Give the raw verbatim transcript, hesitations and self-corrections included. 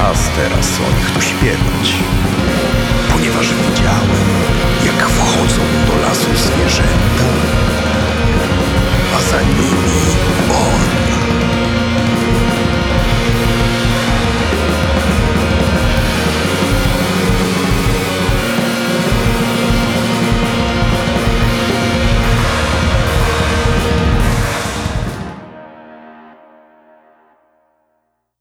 czas teraz o nich tu śpiewać, ponieważ widziałem, jak wchodzą do lasu zwierzęta